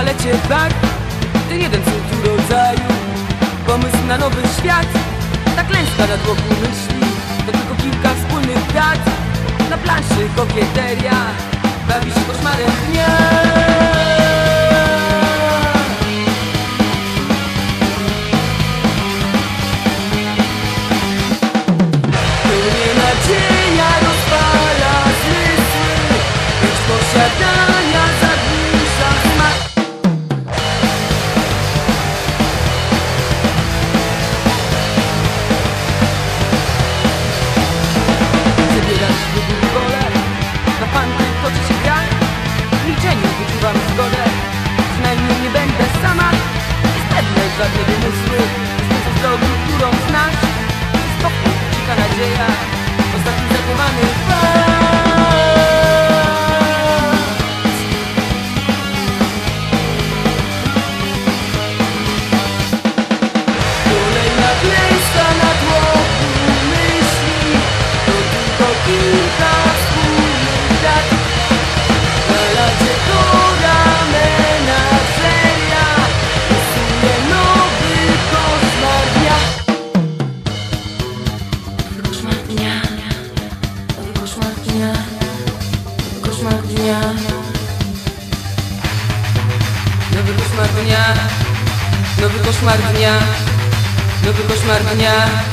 palecie brak, ten jeden cud rodzaju. Pomysł na nowy świat, ta klęska nad wokół myśli. To tylko kilka wspólnych dat, na planszy kokieteria, bawi się koszmarem dnia. Pełnie nadzieja rozpala zmysły, lecz posiadania zagłusza smak. Zabierać wybór pole, na panty toczy się gra. W milczeniu wyczuwam zgodę, przynajmniej nie będę sama. Pewne żadne wymysły, jestem z drogi, którą znasz. Spokój, cicha nadzieja, ostatni zachowany pas. Kolejna klęska na tłoku myśli, to tylko kilka wspólnych dat. Na lacie pora menażeria rysuje nowy koszmar dnia. Koszmar dnia, nowy koszmar dnia, nowy koszmar dnia. Nowy koszmar dnia, nowy koszmar dnia, nowy koszmar dnia.